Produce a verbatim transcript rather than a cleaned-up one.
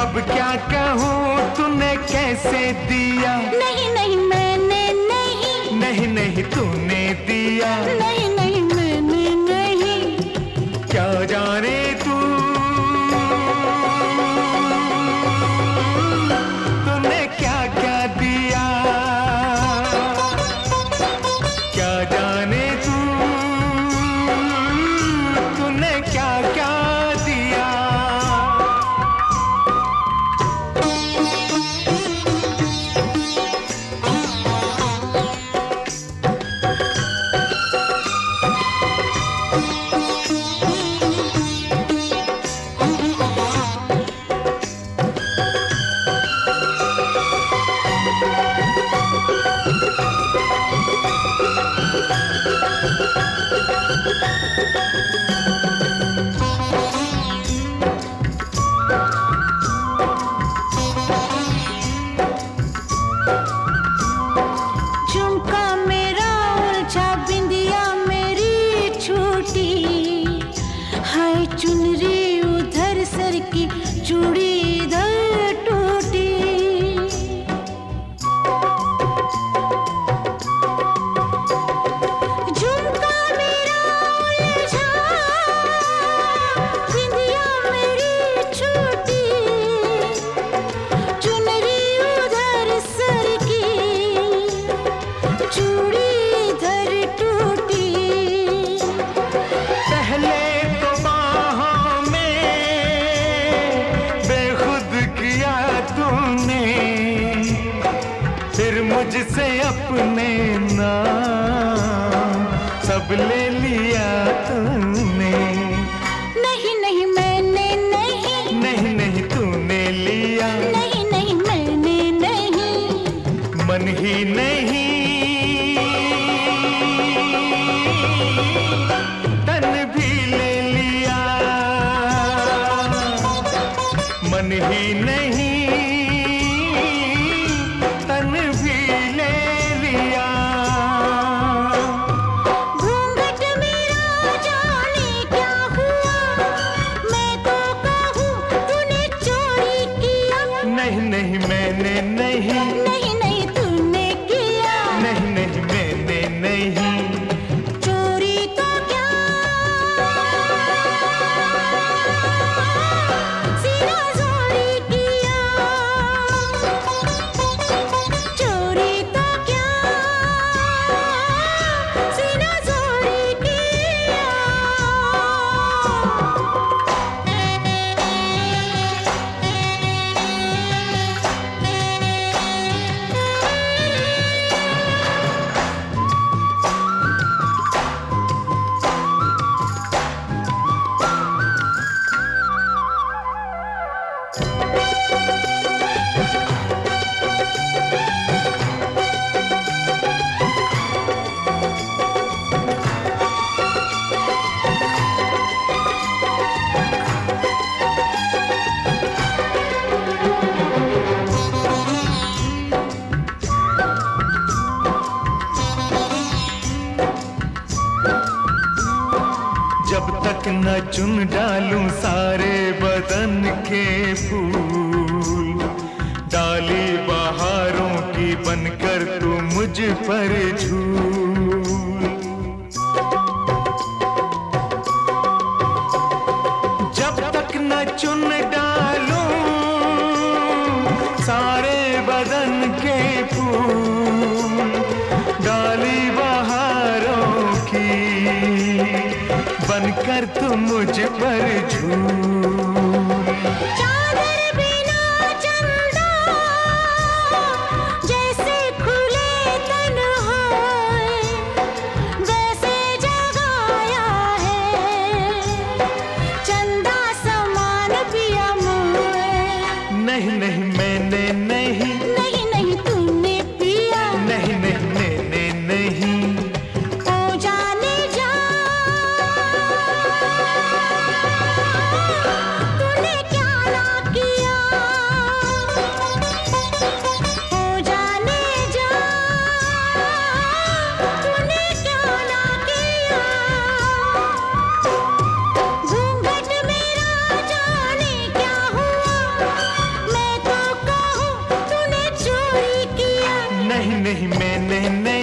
अब क्या कहूँ तूने कैसे दिया। नहीं नहीं मैंने नहीं, नहीं नहीं तूने दिया। नहीं नहीं मैंने नहीं। क्या जाने तू तूने क्या क्या दिया। क्या जाने तू तूने क्या क्या दिया। झुमका मेरा उलझा, बिंदिया मेरी छूटी, हाय चुनरी उधर सर की, चूड़ी इधर टूटी। झुमका मेरा उलझा, बिंदिया मेरी छूटी, चुनरी उधर सर की, चूड़ी इधर टूटी। पहले तो बाहों में बेखुद किया तूने, फिर मुझसे अपने नाम सब ले लिया तूने। नहीं नहीं मैंने नहीं, नहीं नहीं तूने लिया। नहीं नहीं मैंने नहीं। मन ही नहीं तन भी ले लिया। मन ही नहीं तन भी ले लिया। घूंघट मेरा जाने क्या हुआ, मैं तो कहूँ तूने चोरी किया। नहीं नहीं मैंने नहीं। नहीं नहीं तूने किया। नहीं नहीं मैंने नहीं। चोरी तो क्या सीना जोरी किया। चोरी तो क्या सीना जोरी किया। जब तक न चुन डालूं सारे बदन के फूल, डाली बहारों की बनकर तू मुझ पर झूल। जब तक न चुन डालूं सारे बदन के फूल, डाली बहारों की बनकर तू मुझ पर झूल। चादर बिना चंदा जैसे खुले तन होए, वैसे जगाया है चंदा समान पिया मुए। नहीं नहीं मैंने नहीं। नहीं नहीं तूने पिया। नहीं नहीं मैंने नहीं। ओ जाने जा नहीं नहीं मैंने नहीं